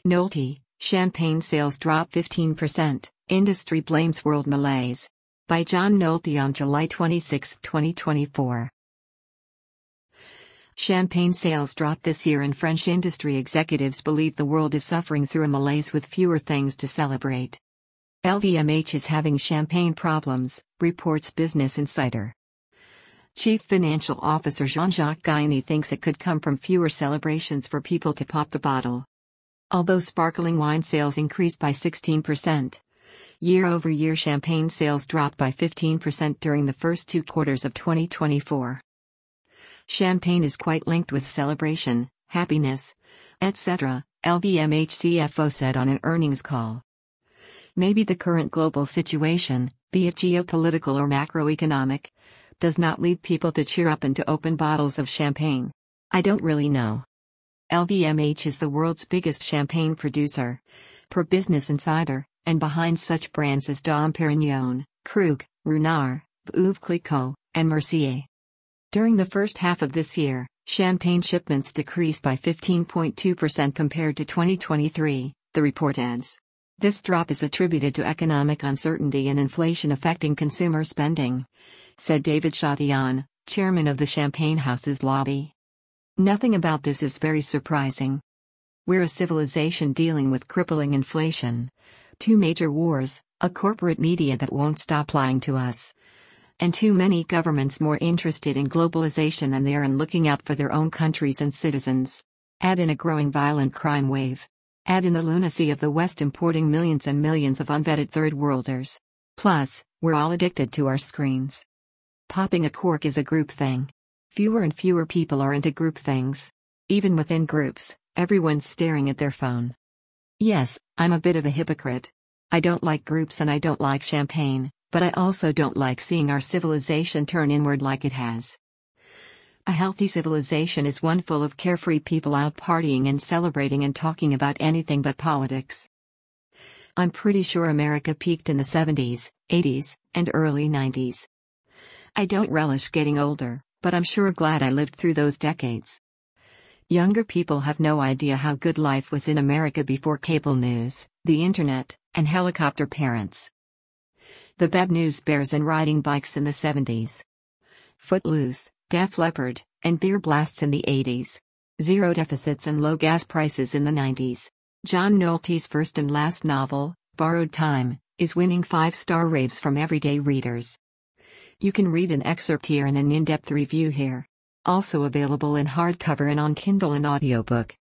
Nolte, champagne sales drop 15%, industry blames world malaise. By John Nolte on July 26, 2024. Champagne sales dropped this year and French industry executives believe the world is suffering through a malaise with fewer things to celebrate. LVMH is having champagne problems, reports Business Insider. Chief Financial Officer Jean-Jacques Guyenne thinks it could come from fewer celebrations for people to pop the bottle. Although sparkling wine sales increased by 16%, year-over-year champagne sales dropped by 15% during the first 2 quarters of 2024. Champagne is quite linked with celebration, happiness, etc., LVMH CFO said on an earnings call. Maybe the current global situation, be it geopolitical or macroeconomic, does not lead people to cheer up and to open bottles of champagne. I don't really know. LVMH is the world's biggest champagne producer, per Business Insider, and behind such brands as Dom Pérignon, Krug, Ruinart, Veuve Clicquot, and Mercier. During the first half of this year, champagne shipments decreased by 15.2% compared to 2023, the report adds. This drop is attributed to economic uncertainty and inflation affecting consumer spending, said David Chatillon, chairman of the Champagne House's lobby. Nothing about this is very surprising. We're a civilization dealing with crippling inflation, 2 major wars, a corporate media that won't stop lying to us, and too many governments more interested in globalization than they are in looking out for their own countries and citizens. Add in a growing violent crime wave. Add in the lunacy of the West importing millions and millions of unvetted third-worlders. Plus, we're all addicted to our screens. Popping a cork is a group thing. Fewer and fewer people are into group things. Even within groups, everyone's staring at their phone. Yes, I'm a bit of a hypocrite. I don't like groups and I don't like champagne, but I also don't like seeing our civilization turn inward like it has. A healthy civilization is one full of carefree people out partying and celebrating and talking about anything but politics. I'm pretty sure America peaked in the 70s, 80s, and early 90s. I don't relish getting older, but I'm sure glad I lived through those decades. Younger people have no idea how good life was in America before cable news, the internet, and helicopter parents. The bad news bears and riding bikes in the 70s. Footloose, Def Leppard, and beer blasts in the 80s. Zero deficits and low gas prices in the 90s. John Nolte's first and last novel, Borrowed Time, is winning 5-star raves from everyday readers. You can read an excerpt here and an in-depth review here. Also available in hardcover and on Kindle and audiobook.